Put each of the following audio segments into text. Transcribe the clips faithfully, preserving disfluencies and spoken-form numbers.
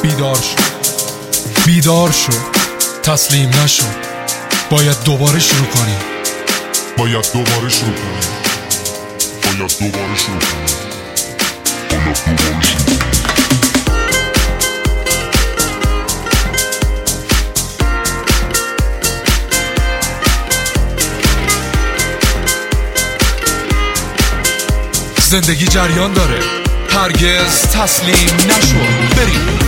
بیدار شو، بیدار شو، تسلیم نشو. باید دوباره شروع کنی، باید دوباره شروع کنی، باید دوباره شروع کنی، باید دوباره شروع کنی. زندگی جریان داره، هرگز تسلیم نشو. بریم.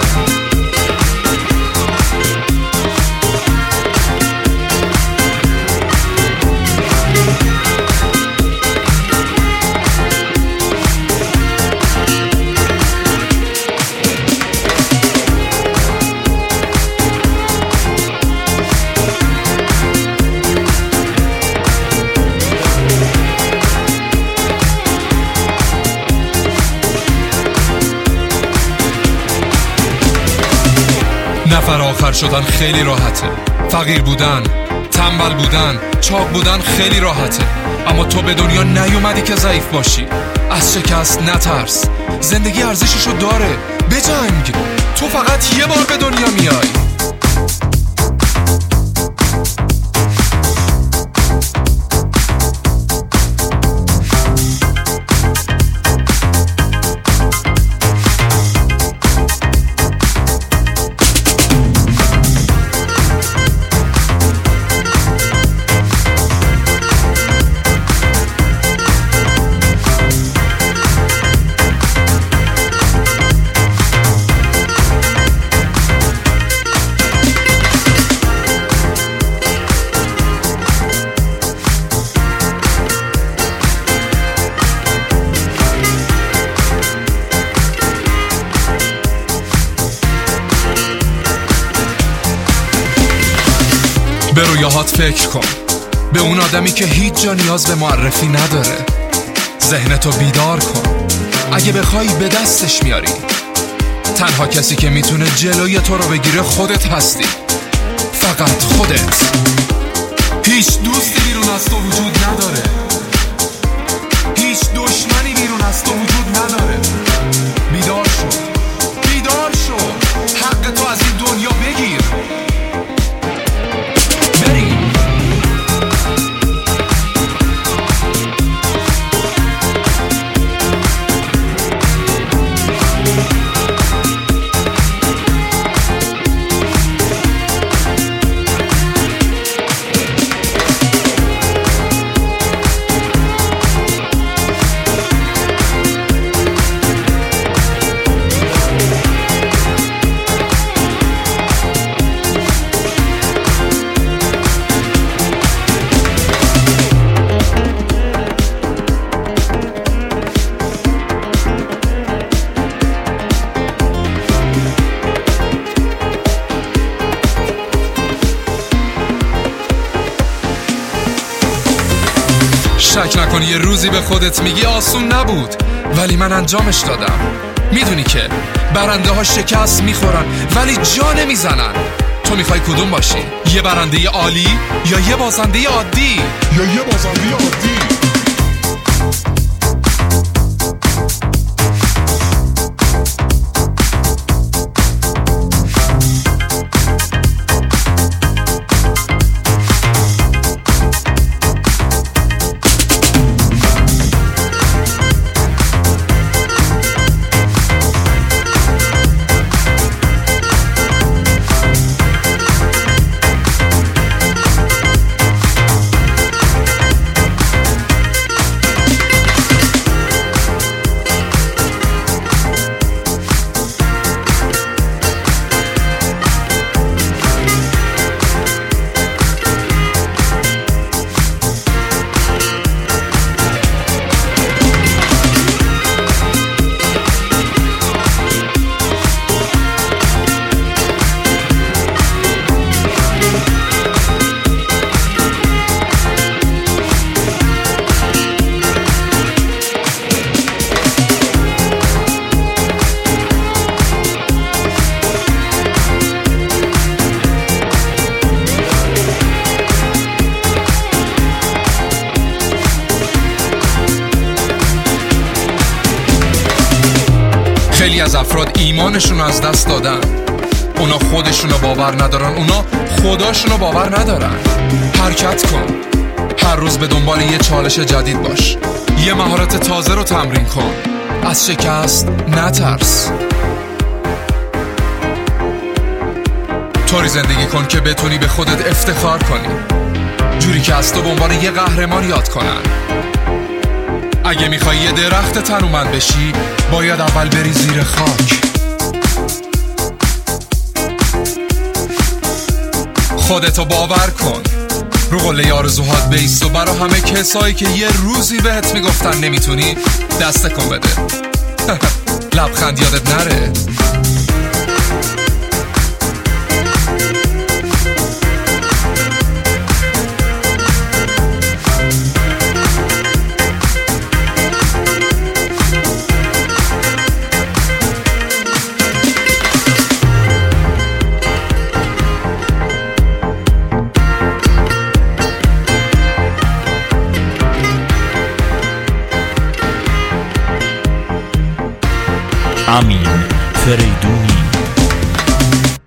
نفر آخر شدن خیلی راحته، فقیر بودن، تنبل بودن، چاق بودن خیلی راحته. اما تو به دنیا نیومدی که ضعیف باشی. از شکست نترس، زندگی ارزششو داره. بجنگ، تو فقط یه بار به دنیا میای. به رویاهات فکر کن، به اون آدمی که هیچ جا نیاز به معرفی نداره. ذهنتو بیدار کن، اگه بخوای به دستش میاری. تنها کسی که میتونه جلوی تو رو بگیره خودت هستی، فقط خودت. هیچ دوستی بیرون از تو وجود نداره، هیچ دشمنی بیرون از تو وجود نداره. بیدار شو، بیدار شو، حق تو از این دنیا بگیر. شک نکنی یه روزی به خودت میگی آسون نبود، ولی من انجامش دادم. میدونی که برنده ها شکست میخورن ولی جا نمیزنن. تو میخوای کدوم باشی؟ یه برنده عالی یا یه بازنده عادی؟ یا یه بازنده عادی؟ از افراد ایمانشون از دست دادن. اونا خودشونو باور ندارن، اونا خداشونو باور ندارن. حرکت کن، هر روز به دنبال یه چالش جدید باش، یه مهارت تازه رو تمرین کن. از شکست نترس، طوری زندگی کن که بتونی به خودت افتخار کنی، جوری که از تو به عنوان یه قهرمان یاد کنن. اگه میخوای یه درخت تنومند بشی، باید اول بری زیر خاک. خودتو باور کن، رو قله آرزوهات بیست و برا همه کسایی که یه روزی بهت میگفتن نمیتونی، دست کن بده. لبخند یادت نره. امین فریدونی.